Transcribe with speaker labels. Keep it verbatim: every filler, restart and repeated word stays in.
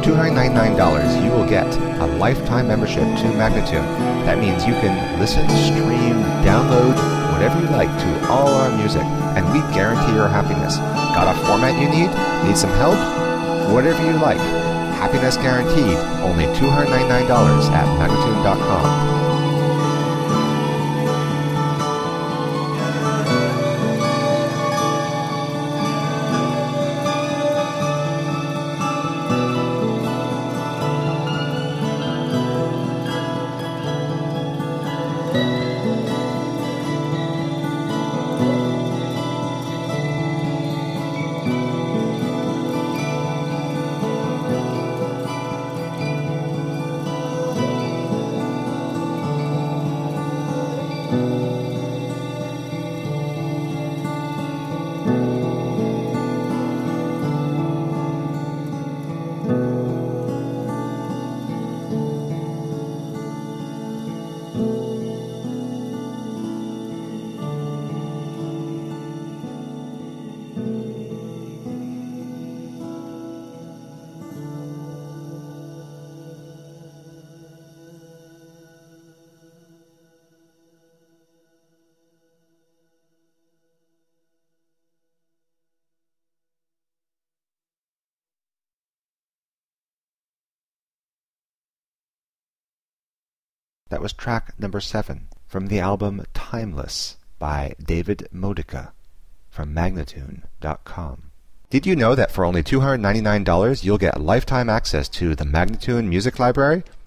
Speaker 1: two hundred ninety-nine dollars, you will get a lifetime membership to Magnatune. That means you can listen, stream, download, whatever you like to all our music, and we guarantee your happiness. Got a format you need? Need some help? Whatever you like. Happiness guaranteed. Only two hundred ninety-nine dollars at Magnatune dot com. That was track number seven from the album Timeless by David Modica from Magnatune dot com. Did you know that for only two hundred ninety-nine dollars you'll get lifetime access to the Magnatune Music Library?